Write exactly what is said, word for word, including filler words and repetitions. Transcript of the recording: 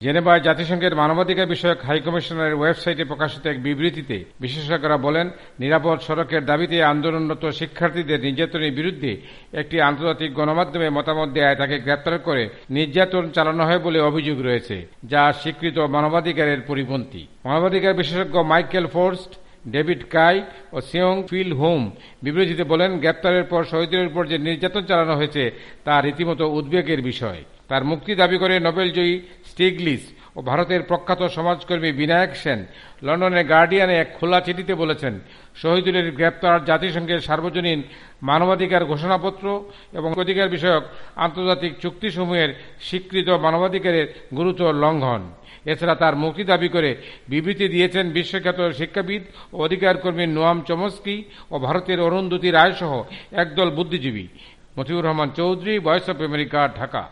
জেনেভায় জাতিসংঘের মানবাধিকার বিষয়ক হাইকমিশনারের ওয়েবসাইটে প্রকাশিত এক বিবৃতিতে বিশেষজ্ঞরা বলেন, নিরাপদ সড়কের দাবিতে আন্দোলনরত শিক্ষার্থীদের নির্যাতনের বিরুদ্ধে একটি আন্তর্জাতিক গণমাধ্যমে মতামত দেয় তাকে গ্রেপ্তার করে নির্যাতন চালানো হয় বলে অভিযোগ রয়েছে, যা স্বীকৃত মানবাধিকারের পরিপন্থী। মানবাধিকার বিশেষজ্ঞ মাইকেল ফোর্স্ট, ডেভিড কাই ও সিয়ং ফিল হোম বিবৃতিতে বলেন, গ্রেপ্তারের পর শহীদদের উপর যে নির্যাতন চালানো হয়েছে তা রীতিমতো উদ্বেগের বিষয়। তার মুক্তি দাবি করে নোবেলজয়ী স্টিগলিস ও ভারতের প্রখ্যাত সমাজকর্মী বিনায়ক সেন লন্ডনের গার্ডিয়ানে এক খোলা চিঠিতে বলেছেন, শহীদুলের গ্রেপ্তার জাতিসংঘের সার্বজনীন মানবাধিকার ঘোষণাপত্র এবং অধিকার বিষয়ক আন্তর্জাতিক চুক্তিসমূহের স্বীকৃত মানবাধিকারের গুরুতর লঙ্ঘন। এছাড়া তার মুক্তি দাবি করে বিবৃতি দিয়েছেন বিশ্বখ্যাত শিক্ষাবিদ ও অধিকার কর্মী নোয়াম চমস্কি ও ভারতের অরুন্ধতী রায় সহ একদল বুদ্ধিজীবী। Motiur Rahman Chowdhury, voice of America, Dhaka.